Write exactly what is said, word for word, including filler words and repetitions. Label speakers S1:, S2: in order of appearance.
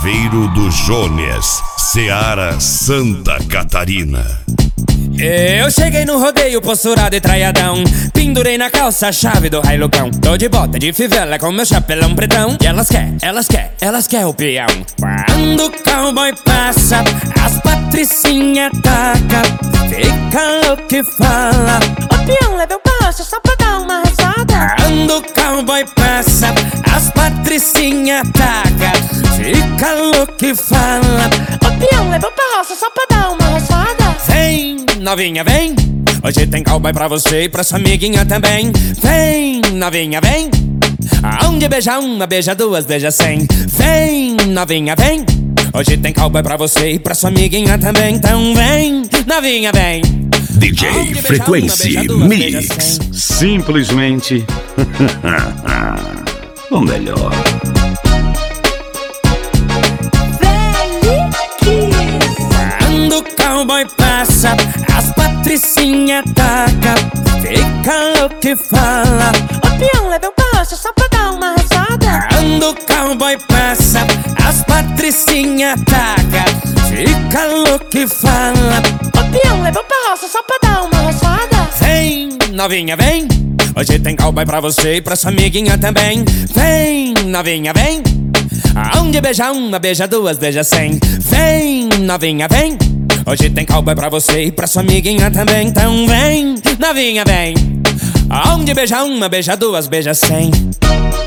S1: Chaveiro do Jones, Ceará, Santa Catarina.
S2: Eu cheguei no rodeio posturado e traiadão, pendurei na calça a chave do railucão. Tô de bota de fivela com meu chapelão pretão. E elas quer, elas quer, elas quer o peão. Quando o cowboy passa, as patricinha taca, fica louco e fala:
S3: o peão leva o passo só pra dar uma rezada.
S2: Quando o cowboy passa, as patricinha taca, fica louco e fala:
S3: o peão leva o passo só pra dar uma rezada.
S2: Vem, novinha, vem, hoje tem cowboy pra você e pra sua amiguinha também. Vem, novinha, vem, aonde beija uma, beija duas, beija cem. Vem, novinha, vem, hoje tem cowboy pra você e pra sua amiguinha também. Então vem, novinha, vem.
S1: D J Frequency Mix.
S4: Simplesmente o melhor.
S2: Quando o cowboy passa, as patricinha taca, fica louco e fala:
S3: o peão leva o passo só pra dar uma rezada.
S2: Quando o cowboy passa, as patricinha taca, fica louco e fala:
S3: o peão leva o passo só pra dar uma rezada.
S2: Vem, novinha, vem, hoje tem cowboy pra você e pra sua amiguinha também. Vem, novinha, vem, aonde beija uma, beija duas, beija cem. Vem, novinha, vem, hoje tem cowboy pra você e pra sua amiguinha também. Então vem, novinha, vem, aonde beija uma, beija duas, beija cem.